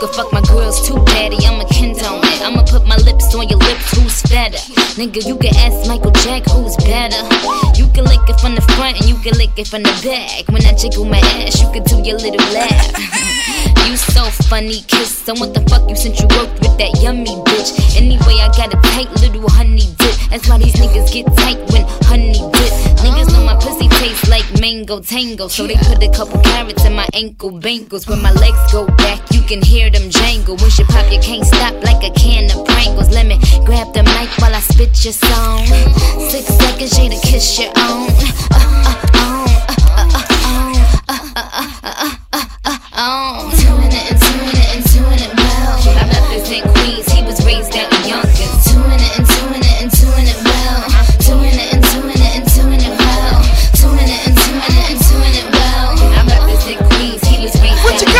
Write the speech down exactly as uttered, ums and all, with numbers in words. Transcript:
can fuck my girls too, daddy. I'm a Kendo on it. I'ma put my lips on your lips, who's better? Nigga, you can ask Michael Jack, who's better? You can lick it from the front and you can lick it from the back. When I jiggle my ass, you can do your little laugh. You so funny, kiss. So what the fuck you since you worked with that yummy bitch? Anyway, I got a tight little honey dip. That's why these niggas get tight when honey dip. Niggas know my pussy tastes like mango tango, so they put a couple carrots in my ankle bangles. When my legs go back, you can hear them jangle. When you pop, you can't stop like a can of Pringles. Let me grab the mic while I spit your song. Six seconds, you to kiss your own. Uh, uh, uh.